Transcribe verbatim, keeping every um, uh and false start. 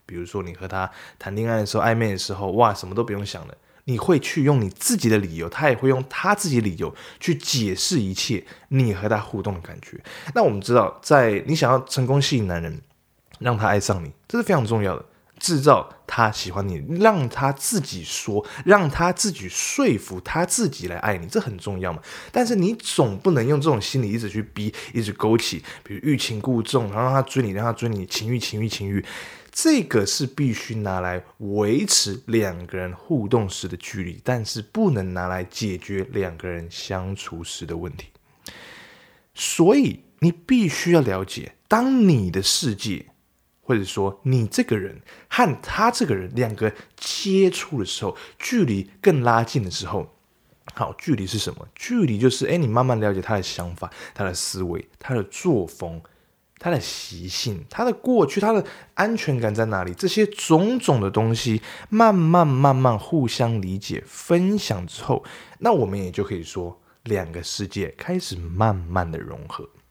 比如说你和他谈恋爱的时候、暧昧的时候，哇，什么都不用想了，你会去用你自己的理由，他也会用他自己的理由去解释一切你和他互动的感觉。那我们知道，在你想要成功吸引男人，让他爱上你，这是非常重要的。制造他喜欢你，让他自己说，让他自己说服他自己来爱你，这很重要嘛。但是你总不能用这种心理一直去逼，一直勾起，比如欲擒故纵，然后让他追你，让他追你，情欲情欲情欲，这个是必须拿来维持两个人互动时的距离，但是不能拿来解决两个人相处时的问题。所以你必须要了解，当你的世界或者说你这个人和他这个人两个接触的时候，距离更拉近的时候，好，距离是什么？距离就是诶，你慢慢了解他的想法、他的思维、他的作风、他的习性、他的过去、他的安全感在哪里，这些种种的东西慢慢慢慢互相理解分享之后，那我们也就可以说两个世界开始慢慢的融合。